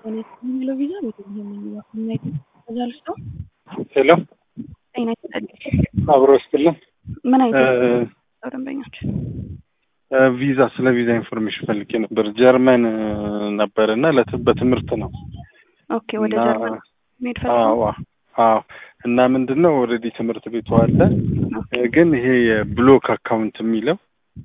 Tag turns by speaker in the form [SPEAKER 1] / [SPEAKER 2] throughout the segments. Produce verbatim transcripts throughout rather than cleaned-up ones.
[SPEAKER 1] ጤና ይስጥልኝ ብለው ቪዛ ቤተልሔም ነኝ እያልኩ ከዛ ልስጦ
[SPEAKER 2] ሄሎ
[SPEAKER 1] ጤና ይስጥልኝ
[SPEAKER 2] አብሮ ይስጥልኝ።
[SPEAKER 1] ምን አይነት ደንበኞች?
[SPEAKER 2] ቪዛ ስለ ቪዛ ኢንፎርሜሽን ፈልጌ ነበር። ጀርመን ነበርና በትምህርት ነው።
[SPEAKER 1] ኦኬ ወደ ጀርመን መሄድ ፈልገው?
[SPEAKER 2] አዎ አዎ። እና ምንድነው ኦሬዲ ትምህርት ቤቱ አለ፣ ግን ይሄ የብሎክ አካውንት የሚለው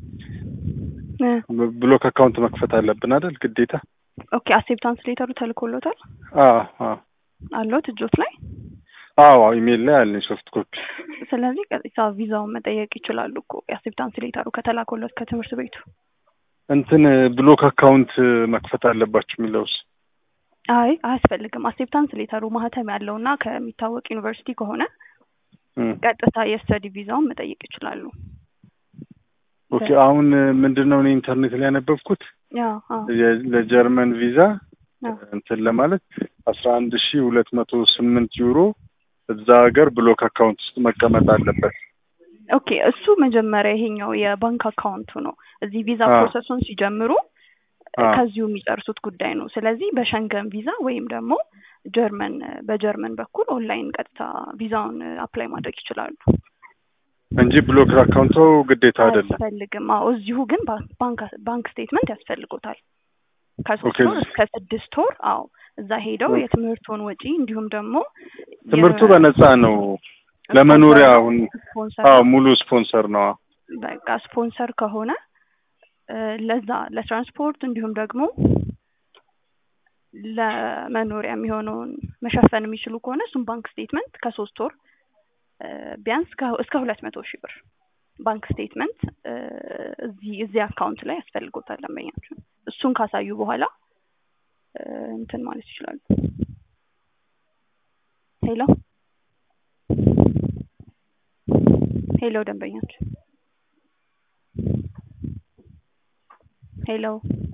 [SPEAKER 2] ብሎክ አካውንት መክፈት አለብን አይደል ግዴታ?
[SPEAKER 1] ኦኬ አክሴፕታንስ ሌተሩ ተልኮሎታል?
[SPEAKER 2] አዎ አዎ
[SPEAKER 1] አለው እጆት ላይ?
[SPEAKER 2] አዎ ኢሜል ላይ አለኝ ሶፍት ኮፒ።
[SPEAKER 1] ስለዚህ ቀጥታ ቪዛውን መጠየቅ ይችላሉ እኮ አክሴፕታንስ ሌተሩ ከተላኮሎት ከትምህርት ቤቱ።
[SPEAKER 2] እንትን ብሎክ አካውንት መክፈት አለባችሁ የሚለውስ?
[SPEAKER 1] አይ አያስፈልግም። አክሴፕታንስ ሌተሩ ማህተም ያለውና ከሚታወቅ ዩኒቨርሲቲ ከሆነ ቀጥታ የስተዲ ቪዛውን መጠየቅ ይችላሉ።
[SPEAKER 2] ኦኬ አሁን ምንድነው እኔ ኢንተርኔት ላይ ያነበብኩት ለጀርመን ቪዛ እንትን ለማለት አስራ አንድ ሺህ ሁለት መቶ ስምንት ዩሮ እዛ ሀገር ብሎክ አካውንት ውስጥ መቀመጥ አለበት።
[SPEAKER 1] ኦኬ እሱ መጀመሪያ ይሄኛው የባንክ አካውንቱ ነው። እዚህ ቪዛ ፕሮሰሱን ሲጀምሩ ከዚሁ የሚጨርሱት ጉዳይ ነው። ስለዚህ በሸንገን ቪዛ ወይም ደግሞ ጀርመን በጀርመን በኩል ኦንላይን ቀጥታ ቪዛውን አፕላይ ማድረግ ይችላሉ
[SPEAKER 2] እንጂ ብሎክ አካውንቱ ግዴታ አይደለም።
[SPEAKER 1] አያስፈልግም። አዎ እዚሁ ግን ባንክ ባንክ ስቴትመንት ያስፈልጎታል ከሶስት ወር እስከ ስድስት ወር። አዎ እዛ ሄደው የትምህርቱን ወጪ እንዲሁም ደግሞ
[SPEAKER 2] ትምህርቱ በነፃ ነው ለመኖሪያ አሁን አዎ ሙሉ ስፖንሰር ነው።
[SPEAKER 1] በቃ ስፖንሰር ከሆነ ለዛ ለትራንስፖርት እንዲሁም ደግሞ ለመኖሪያ የሚሆነውን መሸፈን የሚችሉ ከሆነ እሱም ባንክ ስቴትመንት ከሶስት ወር ቢያንስ እስከ ሁለት መቶ ሺህ ብር ባንክ ስቴትመንት እዚህ እዚህ አካውንት ላይ ያስፈልጎታል ደንበኛችሁ። እሱን ካሳዩ በኋላ እንትን ማለት ይችላሉ። ሄሎ ሄሎ ደንበኛችሁ ሄሎ